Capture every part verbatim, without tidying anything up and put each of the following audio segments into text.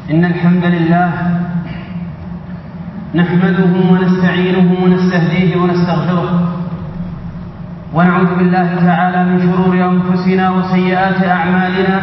إن الحمد لله نحمده ونستعينه ونستهديه ونستغفره، ونعوذ بالله تعالى من شرور أنفسنا وسيئات أعمالنا.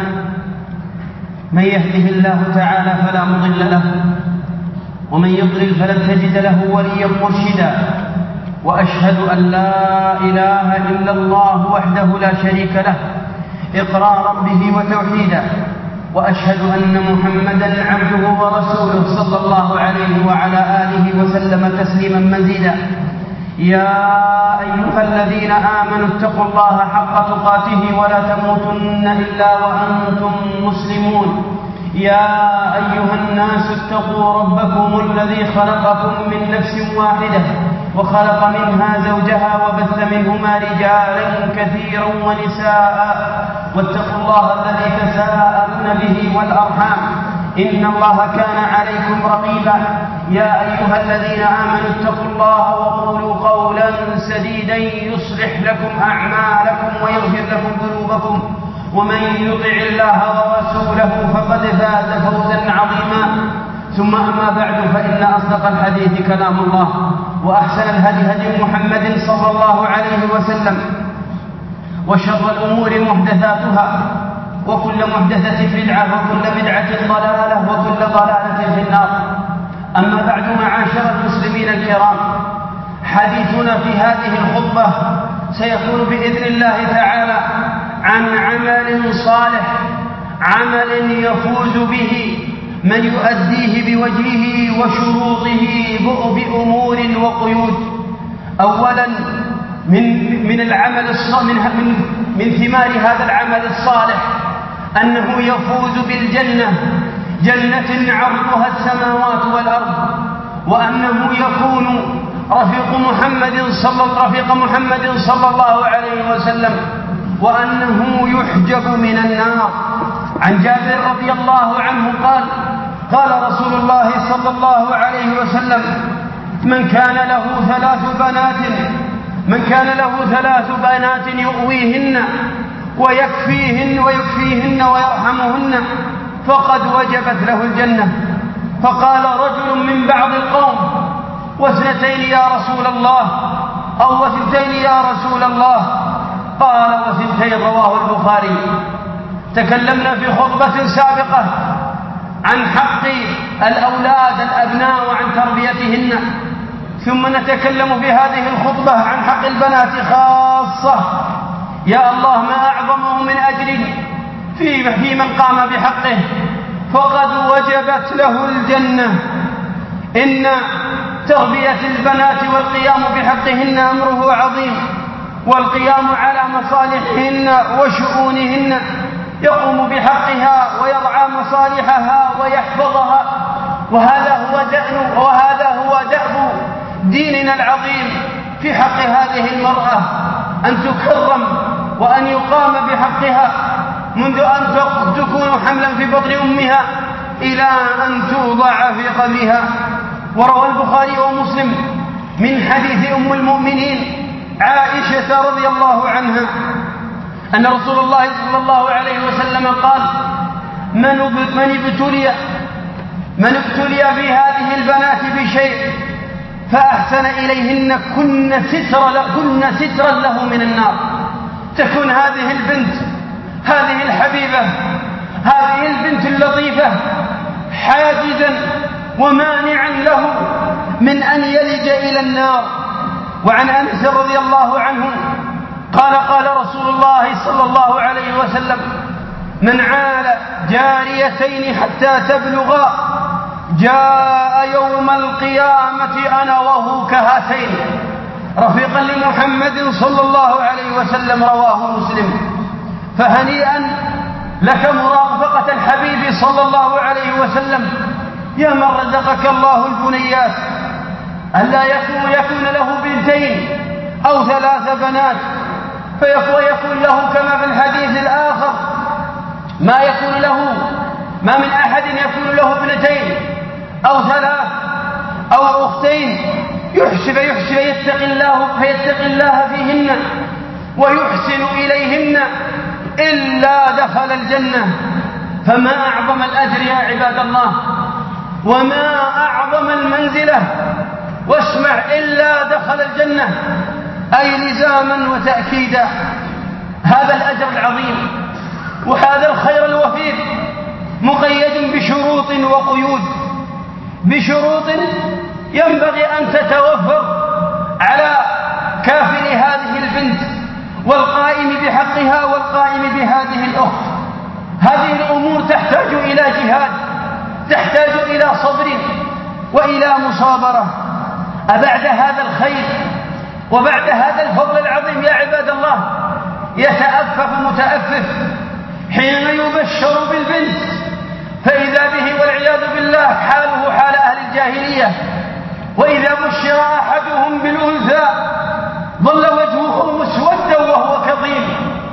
من يهده الله تعالى فلا مضل له، ومن يضلل فلن تجد له وليا مرشدا. وأشهد أن لا إله إلا الله وحده لا شريك له إقرارا به وتوحيدا، وأشهد أن محمدا عبده ورسوله صلى الله عليه وعلى آله وسلم تسليما مزيدا. يا أيها الذين آمنوا اتقوا الله حق تقاته ولا تموتن إلا وأنتم مسلمون. يا أيها الناس اتقوا ربكم الذي خلقكم من نفس واحدة وخلق منها زوجها وبث منهما رجالا كثيرا ونساء، واتقوا الله الذي تساءلون به والأرحام إن الله كان عليكم رقيبا. يا أيها الذين آمنوا اتقوا الله وقولوا قولا سديدا يصلح لكم أعمالكم ويغفر لكم ذنوبكم، ومن يطع الله ورسوله فقد فاز فوزا عظيما. ثم أما بعد، فإن أصدق الحديث كلام الله، وأحسن الهدي هدي محمد صلى الله عليه وسلم، وشر الأمور محدثاتها، وكل محدثة بدعة، وكل بدعة ضلالة، وكل ضلالة في النار. أما بعد، معاشر المسلمين الكرام، حديثنا في هذه الخطبة سيكون بإذن الله تعالى عن عمل صالح، عمل يفوز به من يؤديه بوجهه وشروطه بأمور وقيود. أولا من من العمل الصالح من من ثمار هذا العمل الصالح أنه يفوز بالجنة، جنة عرضها السماوات والأرض، وأنه يكون رفيق محمد صلى رفيق محمد صلى الله عليه وسلم، وأنه يحجب من النار. عن جابر رضي الله عنه قال: قال رسول الله صلى الله عليه وسلم: من كان له ثلاث بنات من كان له ثلاث بنات يؤويهن ويكفيهن ويكفيهن ويرحمهن فقد وجبت له الجنة. فقال رجل من بعض القوم: واثنتين يا رسول الله، أو وثنتين يا رسول الله؟ قال: وثنتين. رواه البخاري. تكلمنا في خطبة سابقة عن حق الأولاد الأبناء وعن تربيتهن، ثم نتكلم في هذه الخطبة عن حق البنات خاصة. يا الله، ما أعظمه من أجر في في من قام بحقه، فقد وجبت له الجنة. إن تربية البنات والقيام بحقهن أمره عظيم، والقيام على مصالحهن وشؤونهن، يقوم بحقها ويرعى مصالحها ويحفظها. وهذا هو دأب وهذا هو دأب ديننا العظيم في حق هذه المرأة، أن تكرم وأن يقام بحقها منذ أن تكون حملا في بطن أمها إلى أن توضع في قبرها. وروى البخاري ومسلم من حديث أم المؤمنين عائشة رضي الله عنها أن رسول الله صلى الله عليه وسلم قال: من ابتلي من ابتلي في هذه البنات بشيء فأحسن إليهن كن سترا كن سترا له من النار. تكون هذه البنت، هذه الحبيبة، هذه البنت اللطيفة حاجزا ومانعا له من أن يلج إلى النار. وعن أنس رضي الله عنه قال: قال رسول الله صلى الله عليه وسلم: من عال جاريتين حتى تبلغا جاء يوم القيامة أنا وهو كهاتين رفيقا لمحمد صلى الله عليه وسلم. رواه مسلم. فهنيئا لك مرافقة الحبيب صلى الله عليه وسلم، يا من رزقك الله البنيات، ألا يكون, يكون له بنتين أو ثلاث بنات، فيكون له كما في الحديث الآخر ما يكون له ما من أحد يكون له ابنتين أو ثلاث أو أختين، يحسب يحسب يتقي الله فيتقي الله فيهن ويحسن إليهن إلا دخل الجنة. فما أعظم الأجر يا عباد الله. وما أعظم المنزلة، واسمع، إلا دخل الجنة، أي لزاما وتأكيدا. هذا الأجر العظيم وهذا الخير الوفير مقيد بشروط وقيود، بشروط ينبغي أن تتوفر على كافل هذه البنت والقائم بحقها والقائم بهذه الأخت. هذه الأمور تحتاج إلى جهاد، تحتاج إلى صبر وإلى مصابرة. أبعد هذا الخير وبعد هذا الفضل العظيم يا عباد الله يتأفف متأفف حين يبشر بالبنت فإذا به والعياذ بالله حاله حال أهل الجاهلية، وإذا بشر أحدهم بالأنثى ظل وجهه مسودا وهو كظيم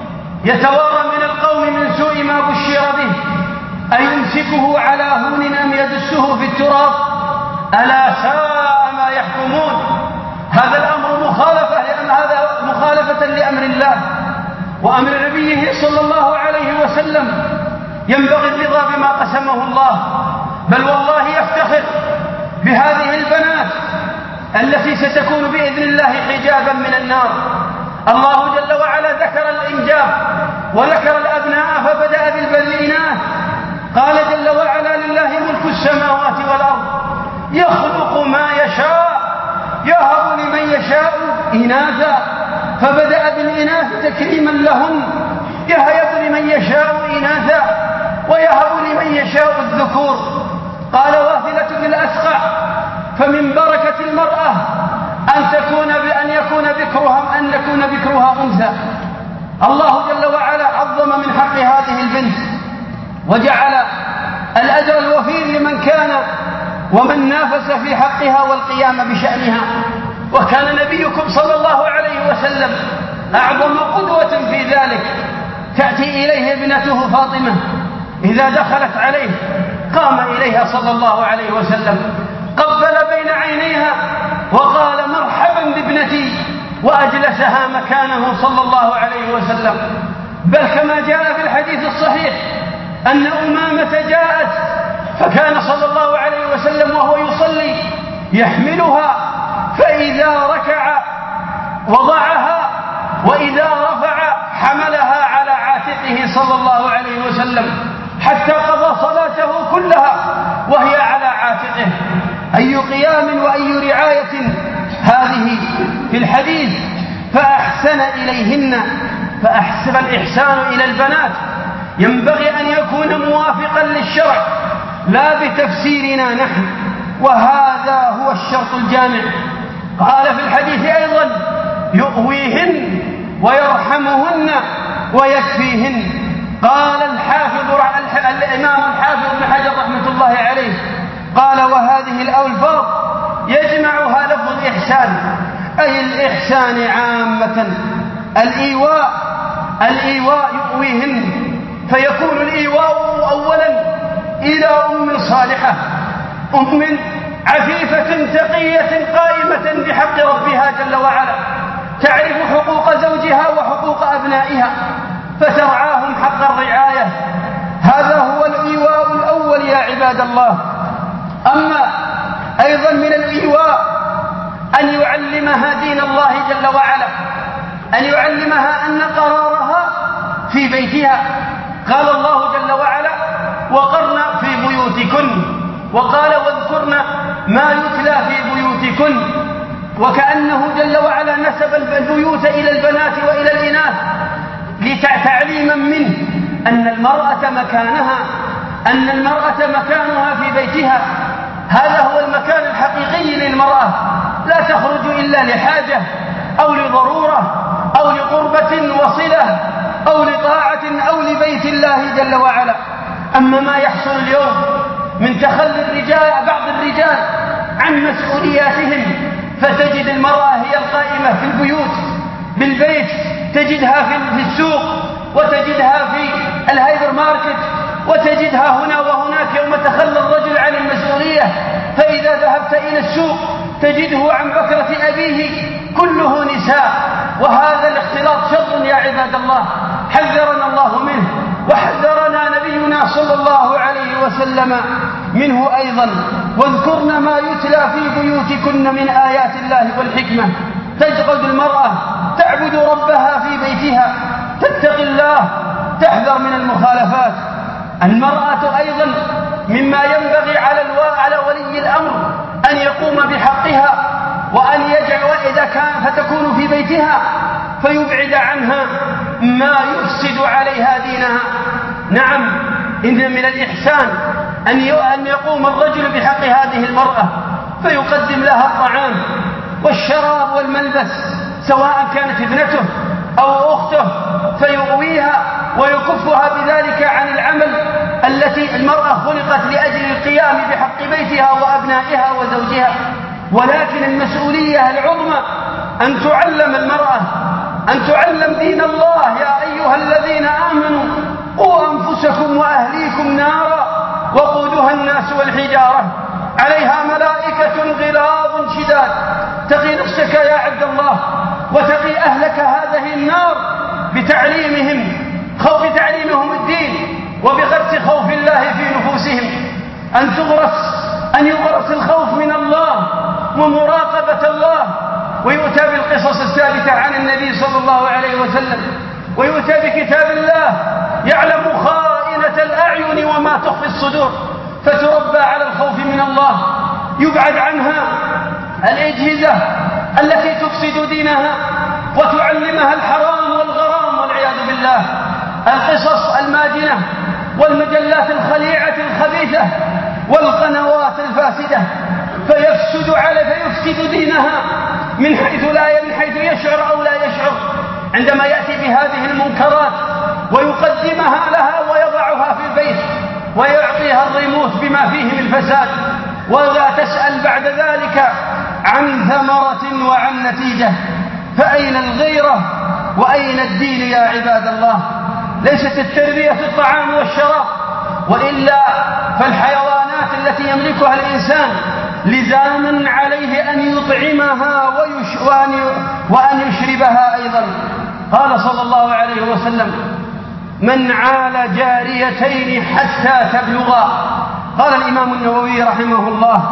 يتوارى من القوم من سوء ما بشر به، أيمسكه على هون أم يدسه في التراب، ألا ساء ما يحكمون. هذا الأمر مخالفة لأن هذا مخالفة لأمر الله وأمر نبيه صلى الله عليه وسلم. ينبغي الرضا بما قسمه الله، بل والله يفتخر بهذه البنات التي ستكون بإذن الله حجابا من النار. الله جل وعلا ذكر الإنجاب وذكر الأبناء فبدأ بالبنات، قال جل وعلا لله ملك السماوات والأرض يخلق ما يشاء يهب لمن يشاء إناثا، فبدأ بالإناث تكريما لهن، يهب لمن يشاء إناثا ويهب لمن يشاء الذكور. قال واثلة بالأسقع، فمن بركة المرأة أن تكون بأن يكون ذكرها أن يكون ذكرها أنثى. الله جل وعلا عظم من حق هذه البنت وجعل الأجر الوفير لمن كان ومن نافس في حقها والقيام بشأنها. وكان نبيكم صلى الله عليه وسلم أعظم قدوة في ذلك. تأتي إليه ابنته فاطمة إذا دخلت عليه قام إليها صلى الله عليه وسلم قبل بين عينيها وقال مرحبا بابنتي وأجلسها مكانه صلى الله عليه وسلم. بل كما جاء في الحديث الصحيح أن أمامة جاءت فكان صلى الله عليه وسلم وهو يصلي يحملها، فإذا ركع وضعها وإذا رفع حملها على عاتقه صلى الله عليه وسلم حتى قضى صلاته كلها وهي على عاتقه. أي قيام وأي رعاية هذه في الحديث. فأحسن إليهن، فأحسن الإحسان إلى البنات ينبغي أن يكون موافقا للشرع لا بتفسيرنا نحن، وهذا هو الشرط الجامع. قال في الحديث أيضا يؤويهن ويرحمهن ويكفيهن. قال الحافظ الإمام الحافظ بن حجر رحمة الله عليه قال وهذه الألفاظ يجمعها لفظ الإحسان، أي الإحسان عامة. الإيواء الإيواء يؤويهن، فيكون الإيواء أولا إلى أم صالحة، أم عفيفة تقية قائمة بحق ربها جل وعلا، تعرف حقوق زوجها وحقوق أبنائها فترعاهم حق الرعاية. هذا هو الإيواء الأول يا عباد الله. أما أيضا من الإيواء أن يعلمها دين الله جل وعلا، أن يعلمها أن قرارها في بيتها. قال الله جل وعلا وقرن في بيوتكن، وقال واذكرن ما يتلى في بيوتكن، وكأنه جل وعلا نسب البيوت إلى البنات وإلى الإناث لتعليما منه أن المرأة مكانها أن المرأة مكانها في بيتها. هذا هو المكان الحقيقي للمرأة، لا تخرج إلا لحاجة أو لضرورة أو لقربة وصلة أو لطاعة أو لبيت الله جل وعلا. أما ما يحصل اليوم من تخلي الرجال بعض الرجال عن مسؤولياتهم، فتجد المرأة هي القائمة في البيوت بالبيت، تجدها في السوق وتجدها في الهايبر ماركت وتجدها هنا وهناك يوم تخلى الرجل عن المسؤولية. فإذا ذهبت إلى السوق تجده عن بكرة أبيه كله نساء، وهذا الاختلاط شر يا عباد الله، حذرنا الله منه وحذرنا نبيه نبينا صلى الله عليه وسلم منه أيضا: واذكرن ما يتلى في بيوتكن من آيات الله والحكمة. تجقد المرأة تعبد ربها في بيتها، تتقي الله، تحذر من المخالفات. المرأة أيضا مما ينبغي على ولي الأمر أن يقوم بحقها، وأن يجعل وإذا كان فتكون في بيتها فيبعد عنها ما يفسد عليها دينها. نعم، إن من الإحسان أن يقوم الرجل بحق هذه المرأة فيقدم لها الطعام والشراب والملبس، سواء كانت ابنته أو أخته، فيؤويها ويكفها بذلك عن العمل التي المرأة خلقت لأجل القيام بحق بيتها وأبنائها وزوجها. ولكن المسؤولية العظمى أن تعلم المرأة، أن تعلم دين الله: يا أيها الذين آمنوا قوا أنفسكم وأهليكم نارا وقودها الناس والحجارة عليها ملائكة غلاظ شداد. تقي نفسك يا عبد الله وتقي أهلك هذه النار بتعليمهم خوف تعليمهم الدين وبغرس خوف الله في نفوسهم، أن تغرس أن يغرس الخوف من الله ومراقبة الله، ويؤتى بالقصص الثابتة عن النبي صلى الله عليه وسلم، ويؤتى بكتاب الله يعلم خائنة الأعين وما تخفي الصدور، فتربى على الخوف من الله. يبعد عنها الأجهزة التي تفسد دينها وتعلمها الحرام والغرام والعياذ بالله، القصص الماجنة والمجلات الخليعة الخبيثة والقنوات الفاسدة، فيفسد على فيفسد دينها من حيث لا من حيث يشعر أو لا يشعر، عندما يأتي بهذه المنكرات ويقدمها لها ويضعها في البيت ويعطيها الريموت بما فيه من فساد، ولا تسأل بعد ذلك عن ثمرة وعن نتيجة. فأين الغيرة وأين الدين يا عباد الله؟ ليست التربية الطعام والشراب، وإلا فالحيوانات التي يملكها الإنسان لزاما عليه أن يطعمها ويش وأن وأن يشربها أيضا. قال صلى الله عليه وسلم: من عال جاريتين حتى تبلغا. قال الإمام النووي رحمه الله: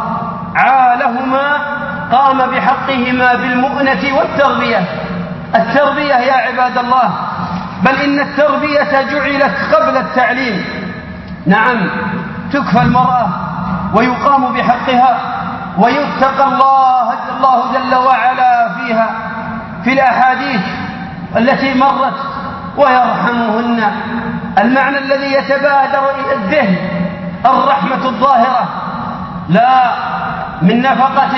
عالهما قام بحقهما بالمؤنة والتربية. التربية يا عباد الله، بل إن التربية جعلت قبل التعليم. نعم، تكفى المرأة ويقام بحقها ويتقى الله الله جل وعلا فيها في الأحاديث التي مرت: ويرحمهن. المعنى الذي يتبادر إلى الذهن الرحمة الظاهرة، لا من نفقة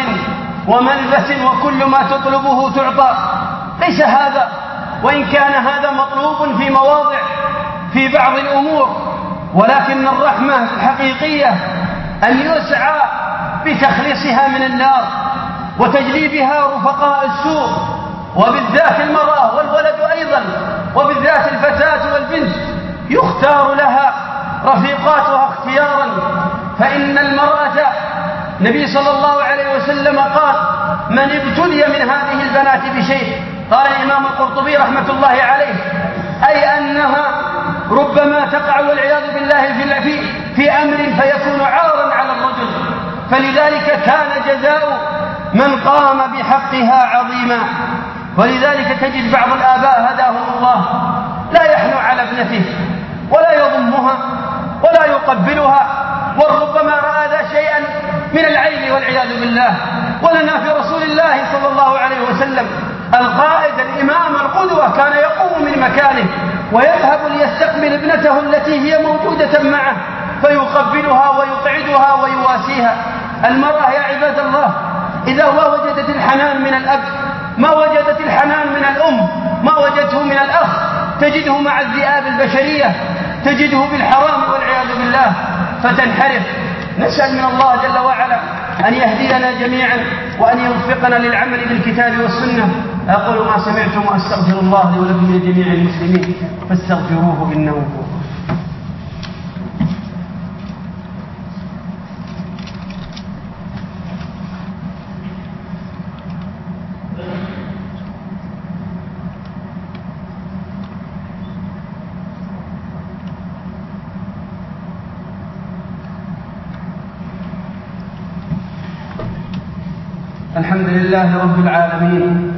وملبس وكل ما تطلبه تعطى، ليس هذا، وإن كان هذا مطلوب في مواضع في بعض الأمور، ولكن الرحمة الحقيقية أن يسعى بتخليصها من النار وتجليبها رفقاء السوء، وبالذات المرأة والولد أيضا، وبالذات الفتاة والبنت يختار لها رفيقاتها اختيارا. فإن المرأة النبي صلى الله عليه وسلم قال: من ابتلي من هذه البنات بشيء، قال الإمام القرطبي رحمة الله عليه، أي أنها ربما تقع والعياذ بالله في, في أمر فيكون عارا على الرجل، فلذلك كان جزاء من قام بحقها عظيما. ولذلك تجد بعض الآباء هداهم الله لا يحنو على ابنته ولا يضمها ولا يقبلها، وربما رأى ذا شيئا من العيب والعياذ بالله. ولنا في رسول الله صلى الله عليه وسلم القائد الإمام القدوة كان يقوم من مكانه ويذهب ليستقبل ابنته التي هي موجودة معه فيقبلها ويقعدها ويواسيها. المرأة يا عباد الله إذا ما وجدت الحنان من الأب، ما وجدت الحنان من الأم، ما وجدته من الأخ، تجده مع الذئاب البشرية، تجده بالحرام والعياذ بالله فتنحرف. نسأل من الله جل وعلا أن يهدينا جميعا وأن يوفقنا للعمل بالكتاب والسنة. أقول ما سمعتم وأستغفر الله لي ولكم لجميع المسلمين فاستغفروه إنه هو. الحمد لله رب العالمين،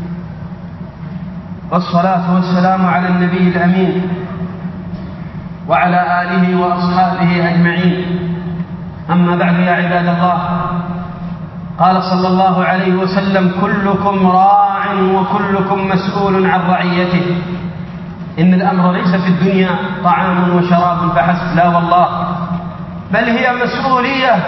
والصلاة والسلام على النبي الأمين وعلى آله وأصحابه أجمعين. أما بعد، يا عباد الله، قال صلى الله عليه وسلم: كلكم راع وكلكم مسؤول عن رعيته. إن الأمر ليس في الدنيا طعام وشراب فحسب، لا والله، بل هي مسؤولية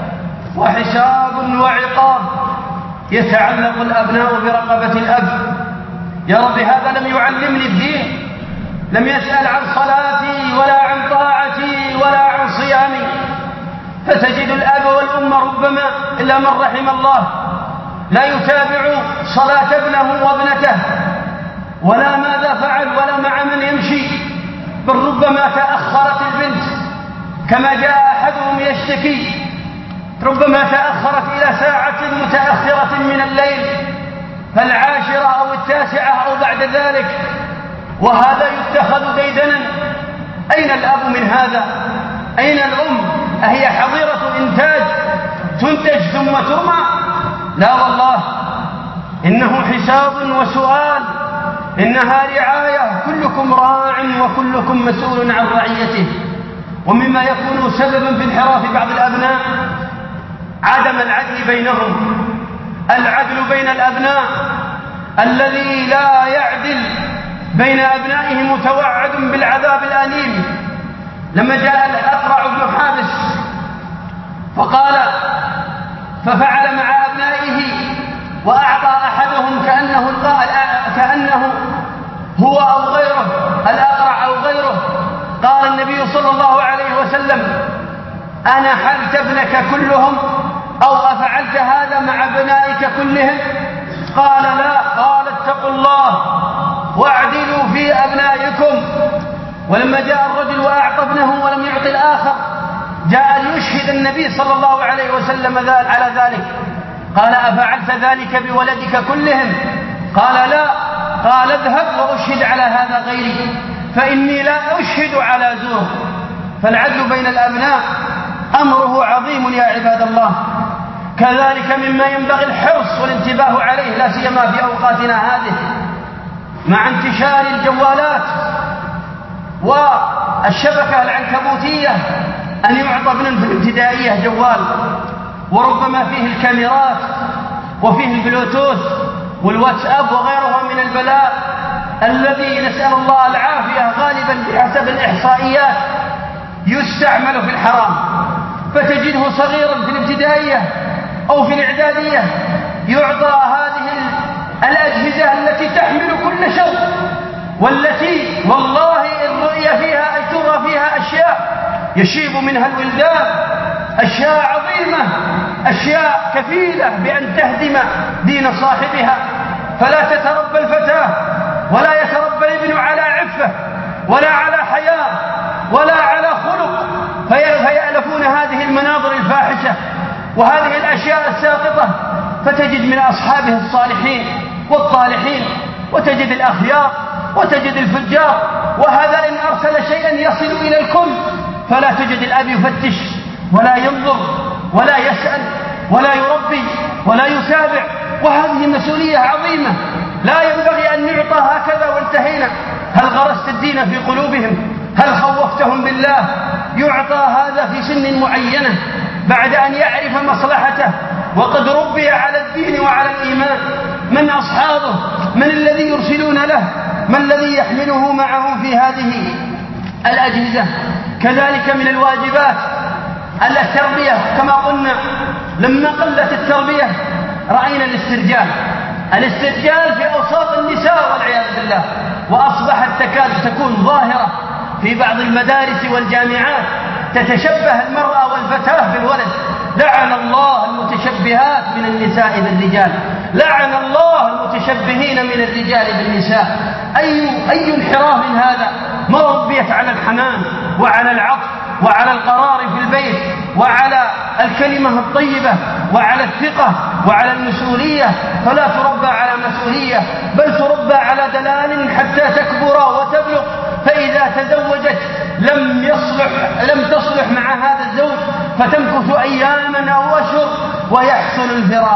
وحساب وعقاب يتعلق الأبناء برقبة الأب. يا رب، هذا لم يعلمني الدين، لم يسأل عن صلاتي ولا عن طاعتي ولا عن صيامي. فتجد الأب والأم ربما إلا من رحم الله لا يتابع صلاة ابنه وابنته، ولا ماذا فعل، ولا مع من يمشي، بل ربما تأخرت البنت كما جاء أحدهم يشتكي، ربما تأخرت إلى ساعة متأخرة من الليل، فالعاشرة أو التاسعة أو بعد ذلك، وهذا يتخذ ديدنا. أين الأب من هذا؟ أين الأم؟ أهي حظيرة إنتاج تنتج ثم ترمى؟ لا والله، إنه حساب وسؤال، إنها رعاية. كلكم راع وكلكم مسؤول عن رعيته. ومما يكون سببا في انحراف بعض الأبناء عدم العدل بينهم، العدل بين الأبناء. الذي لا يعدل بين أبنائه متوعد بالعذاب الأليم. لما جاء الأقرع بن حابس فقال ففعل مع أبنائه وأعطى أحدهم كأنه كأنه هو أو غيره، الأقرع أو غيره. قال النبي صلى الله عليه وسلم: أنا حلت ابنك كلهم أو أفعلت هذا مع ابنائك كلهم؟ قال لا. قال: اتقوا الله واعدلوا في أبنائكم. ولما جاء الرجل وأعطى ابنه ولم يعطي الآخر، جاء ليشهد النبي صلى الله عليه وسلم على ذلك. قال: أفعلت ذلك بولدك كلهم؟ قال لا. قال: اذهب وأشهد على هذا غيري، فإني لا أشهد على زور. فالعدل بين الأبناء أمره عظيم يا عباد الله. كذلك مما ينبغي الحرص والانتباه عليه، لا سيما في أوقاتنا هذه مع انتشار الجوالات والشبكة العنكبوتية، أن يعطى ابن في الابتدائية جوال، وربما فيه الكاميرات وفيه البلوتوث والواتساب وغيرها من البلاء الذي نسأل الله العافية غالبا بحسب الإحصائيات يستعمل في الحرام. فتجده صغيرا في الابتدائية أو في الإعدادية يعطى هذه الأجهزة التي تحمل كل شيء، والتي والله الرؤية فيها ترى فيها أشياء يشيب منها الولدان، أشياء عظيمة، أشياء كفيلة بأن تهدم دين صاحبها. فلا تتربى الفتاة ولا يتربى الابن على عفة ولا على حياة ولا على خلق، فيألفون هذه المناظر الفاحشة وهذه الأشياء الساقطة. فتجد من أصحابه الصالحين والطالحين، وتجد الأخيار وتجد الفجار، وهذا إن أرسل شيئا يصل إلى الكل. فلا تجد الأب يفتش ولا ينظر ولا يسأل ولا يربي ولا يتابع، وهذه مسؤولية عظيمة لا ينبغي أن يعطى هكذا وانتهينا. هل غرست الدين في قلوبهم؟ هل خوفتهم بالله؟ يعطى هذا في سن معينة بعد أن يعرف مصلحته وقد ربي على الدين وعلى الإيمان. من أصحابه؟ من الذي يرسلون له؟ ما الذي يحمله معه في هذه الأجهزة؟ كذلك من الواجبات التربية كما قلنا. لما قلت التربية رأينا الاسترجال الاسترجال في أوساط النساء والعياذ بالله، وأصبحت تكاد تكون ظاهرة في بعض المدارس والجامعات، تتشبه المرأة والفتاة بالولد. لعن الله المتشبهات من النساء بالرجال، لعن الله المتشبهين من الرجال بالنساء. أي, أي انحراف هذا؟ ما ربيت على الحنان وعلى العطف وعلى القرار في البيت وعلى الكلمة الطيبة وعلى الثقة وعلى المسؤولية، فلا تربى على مسؤولية بل تربى على دلال حتى تكبر وتبلغ. فإذا تزوجت لم يصلح لم تصلح مع هذا الزوج، فتمكث أياما أو أشهر ويحصل الفراق.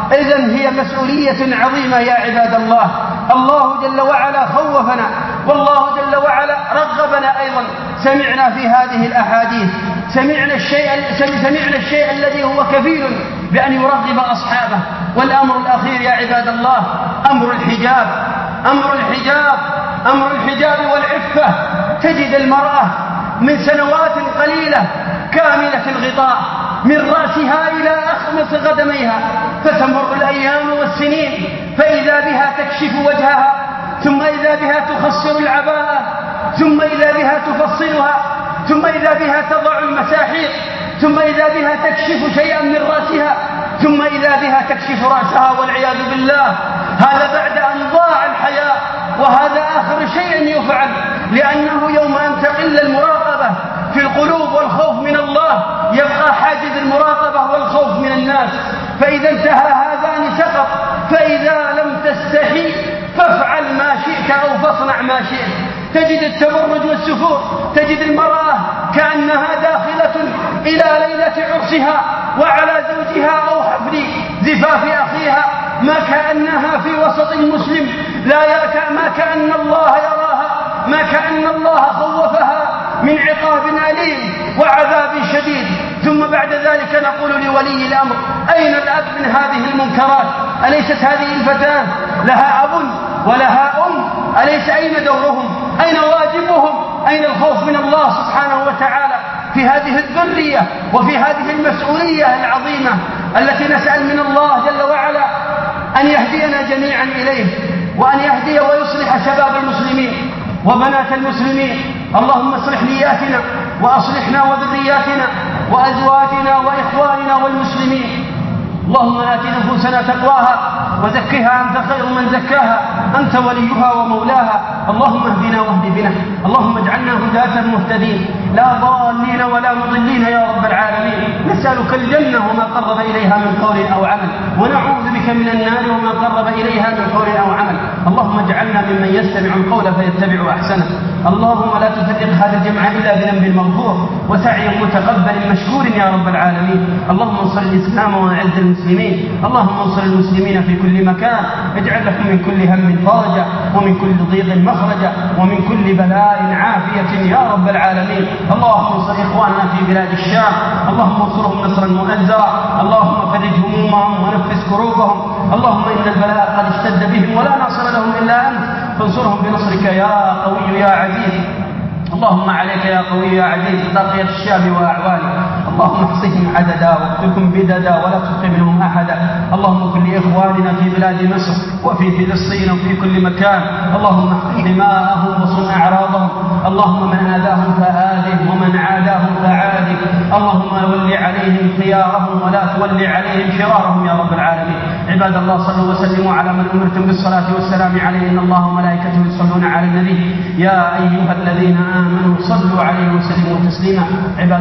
إذن هي مسؤولية عظيمة يا عباد الله. الله جل وعلا خوفنا، والله جل وعلا رغبنا أيضا. سمعنا في هذه الأحاديث سمعنا الشيء, سمعنا الشيء الذي هو كفيل بأن يرغب أصحابه. والأمر الأخير يا عباد الله أمر الحجاب. أمر الحجاب أمر الحجاب والعفة. تجد المرأة من سنوات قليلة كاملة الغطاء من رأسها إلى أخمص قدميها، فتمر الأيام والسنين فإذا بها تكشف وجهها، ثم إذا بها تخصر العباءة، ثم إذا بها تفصلها، ثم إذا بها تضع المساحيق، ثم إذا بها تكشف شيئا من رأسها، ثم إذا بها تكشف رأسها والعياذ بالله. هذا بعد أن ضاع الحياء، وهذا آخر شيء يفعل، لأنه يوم أن تقل المراقبة في القلوب والخوف من الله يبقى حاجز المراقبة والخوف من الناس. فإذا انتهى هذان سقط. فإذا لم تستحي فافعل ما شئت أو فاصنع ما شئت. تجد التبرج والسفور، تجد المرأة كأنها داخلة إلى ليلة عرسها وعلى زوجها أو حفل زفاف أخيها، ما كأنها في وسط المسلم، لا يأكل، ما كأن الله يراها، ما كأن الله خوفها من عقاب أليم وعذاب شديد. ثم بعد ذلك نقول لولي الأمر أين الأب من هذه المنكرات؟ أليست هذه الفتاة لها أب ولها أم؟ أليس أين دورهم؟ أين واجبهم؟ أين الخوف من الله سبحانه وتعالى في هذه الذرية وفي هذه المسؤولية العظيمة التي نسأل من الله جل وعلا أن يهدينا جميعا إليه، وأن يهدي ويصلح شباب المسلمين وبنات المسلمين. اللهم اصلح نياتنا وأصلحنا وذرياتنا وأزواجنا وإخواننا والمسلمين. اللهم آت نفوسنا تقواها وزكها أنت خير من زكاها، أنت وليها ومولاها. اللهم اهدنا واهد بنا، اللهم اجعلنا هداة مهتدين لا ضالين ولا مضلين يا رب العالمين. نسألك الجنة وما قرب إليها من قول أو عمل، ونعوذ بك من النار وما قرب إليها من قول أو عمل. اللهم اجعلنا ممن يستمع القول فيتبع أحسنه. اللهم لا تفرق هذا الجمع إلا بذنب مغفور وسعي متقبل مشكور يا رب العالمين. اللهم انصر الإسلام وأعز المسلمين، اللهم انصر المسلمين في كل مكان، اجعل لهم من كل هم فرجا ومن كل ضيق مخرجا ومن كل بلاء عافية يا رب العالمين. اللهم انصر إخواننا في بلاد الشام، اللهم انصرهم نصرا مؤزرا، اللهم فرج همومهم ونفس كروبهم. اللهم إن البلاء قد اشتد بهم ولا ناصر لهم إلا أنت، فانصرهم بنصرك يا قوي يا عزيز. اللهم عليك يا قوي يا عزيز بقية الشام وأعوانه، اللهم احصهم عددا واقتلهم بددا ولا تبق منهم أحدا. اللهم كن لإخواننا في بلاد مصر وفي فلسطين وفي كل مكان، اللهم احقن دماءهم وصن أعراضهم. اللهم من آذاهم فآذه ومن عاداهم فعاده. اللهم ول عليهم خيارهم ولا تول عليهم شرارهم يا رب العالمين. عباد الله صلوا وسلموا على من أمرتم بالصلاة والسلام عليه، إن الله وملائكته يصلون على النبي يا أيها الذين آمنوا صلوا عليه وسلموا تسليما. عباد